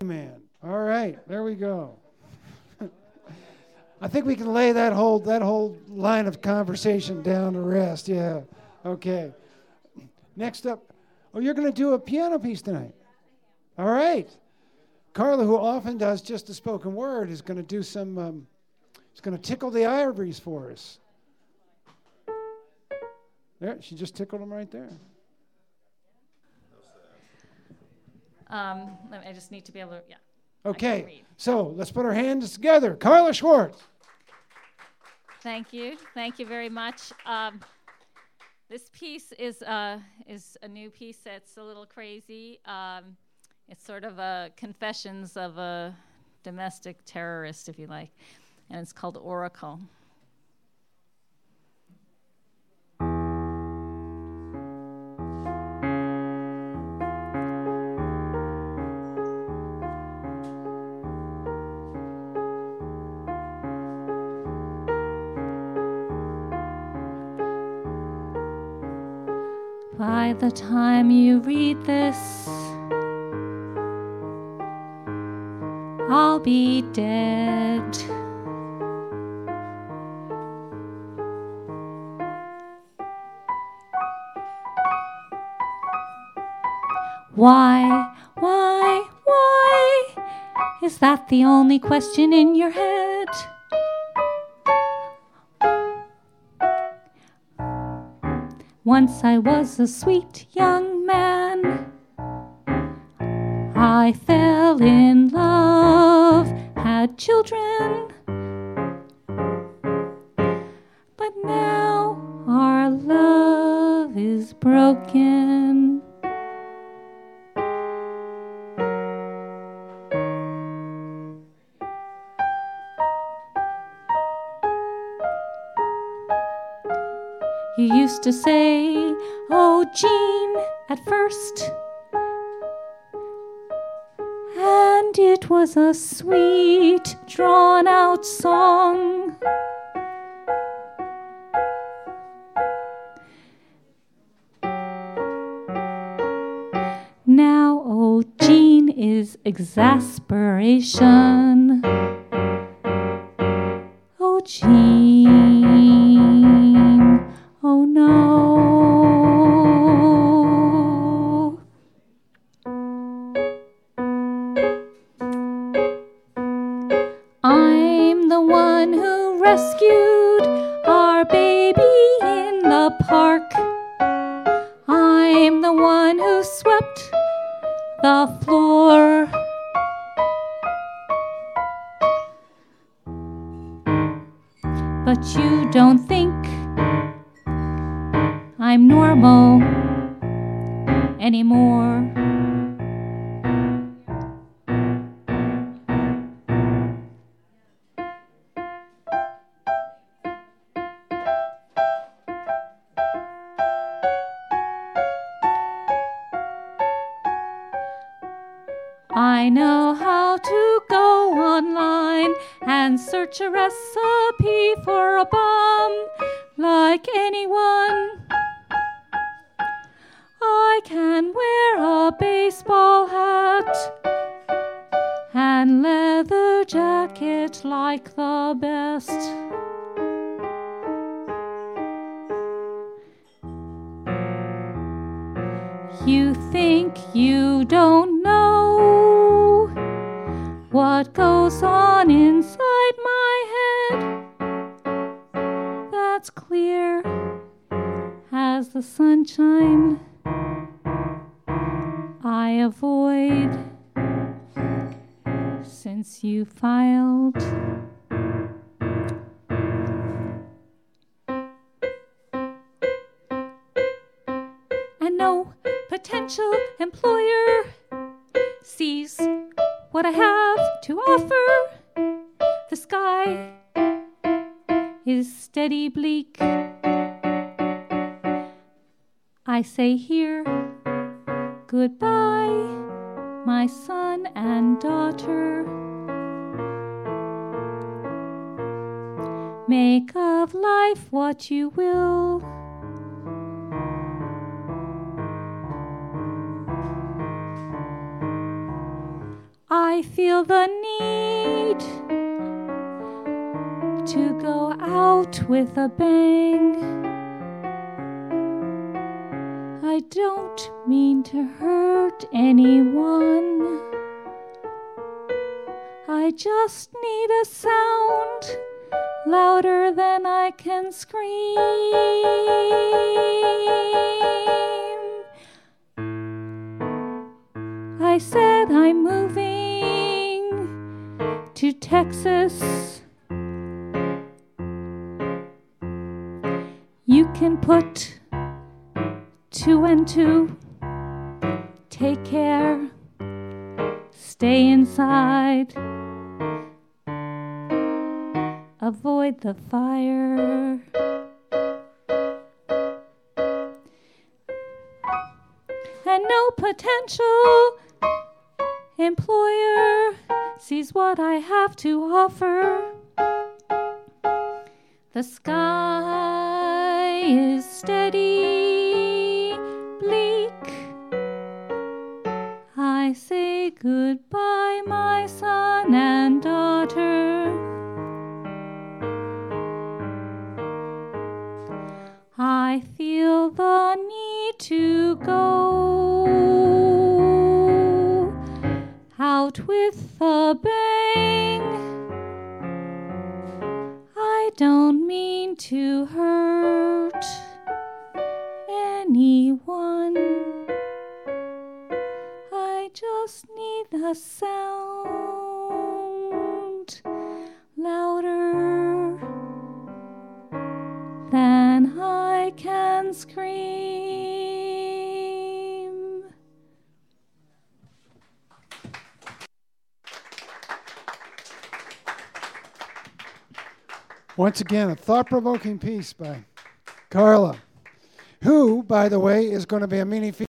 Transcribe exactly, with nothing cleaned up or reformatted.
Man. All right, there we go. I think we can lay that whole that whole line of conversation down to rest. Yeah. Okay. Next up, oh, you're going to do a piano piece tonight. All right. Carla, who often does just a spoken word, is going to do some. Um, is going to tickle the ivories for us. There, she just tickled them right there. Um, I just need to be able to, yeah. Okay, so let's put our hands together. Carla Schwartz. Thank you. Thank you very much. Um, this piece is uh, is a new piece that's a little crazy. Um, it's sort of a confessions of a domestic terrorist, if you like, and it's called Oracle. By the time you read this, I'll be dead. Why, why, why? Is that the only question in your head? Once I was a sweet young man. I fell in love, had children. But now our love is broken. You used to say, oh, Jean, at first. And it was a sweet, drawn-out song. Now, oh, Jean is exasperation. Oh, Jean, oh no. I'm the one who rescued our baby in the park. I'm the one who swept the floor. But you don't think I'm normal anymore. I know how to go online and search a recipe for a bomb like anyone. I can wear a baseball hat and leather jacket like the best. You think you don't know what goes on inside my head? That's clear as the sunshine I avoid since you filed. And no potential employer sees what I have to offer. The sky is steady bleak. I say here goodbye, my son and daughter. Make of life what you will. I I feel the need to go out with a bang. I don't mean to hurt anyone. I just need a sound louder than I can scream. I said I'm moving to Texas. You can put two and two. Take care. Stay inside. Avoid the fire. And no potential employer sees what I have to offer. The sky is steady, bleak. I say goodbye, my son and daughter. I feel the need to go out with a bang. I don't mean to hurt anyone. I just need a sound louder than I can scream. Once again, a thought-provoking piece by Carla, who, by the way, is going to be a mini